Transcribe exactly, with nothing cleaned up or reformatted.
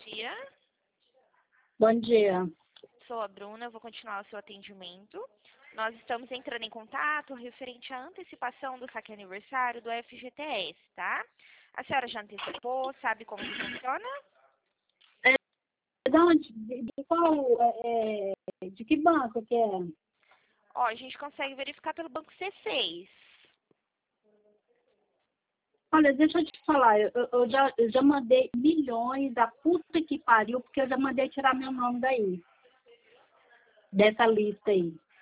dia. Bom dia. Sou a Bruna, eu vou continuar o seu atendimento. Nós estamos entrando em contato referente à antecipação do saque aniversário do F G T S, tá? A senhora já antecipou, sabe como que funciona? É, de onde? De, de qual? É, é, de que banco que é? Ó, a gente consegue verificar pelo banco C seis. Olha, deixa eu te falar, eu, eu já, eu já mandei milhões, a puta que pariu, porque eu já mandei tirar meu nome daí, dessa lista aí.